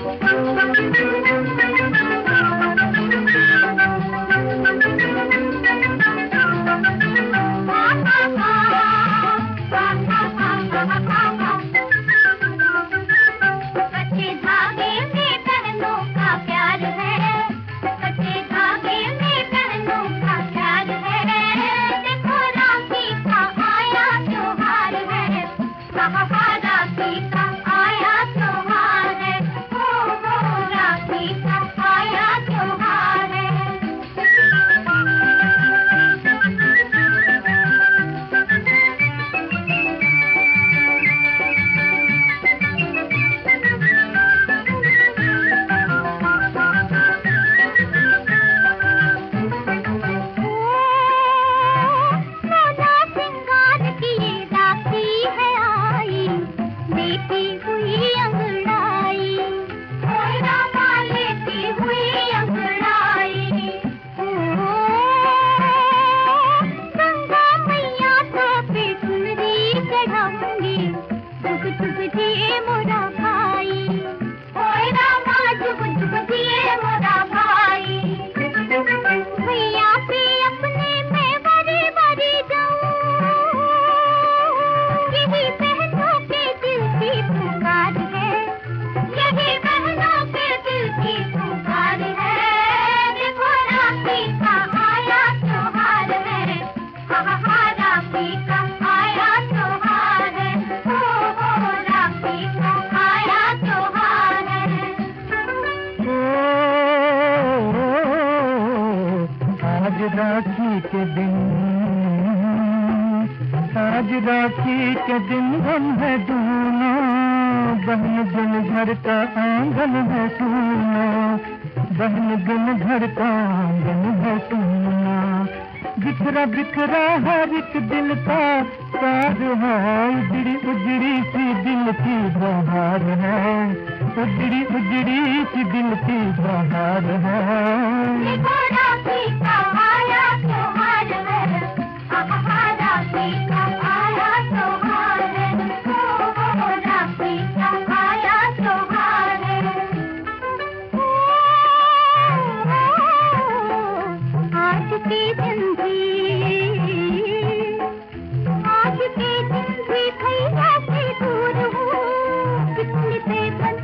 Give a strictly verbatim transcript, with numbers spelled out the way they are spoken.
राखी के दिन, आज राखी के दिन हम है दूना, बहन दिन घर का आंगन है सूना, बहन दिन घर का आंगन है सूना। बिखरा बिखरा हर एक दिल का साज है, उजड़ी उजड़ी सी दिल की बहार है, उजड़ी उजड़ी सी दिल की बहार है। आज के दिन भी भैया से दूर हूँ, कितने पे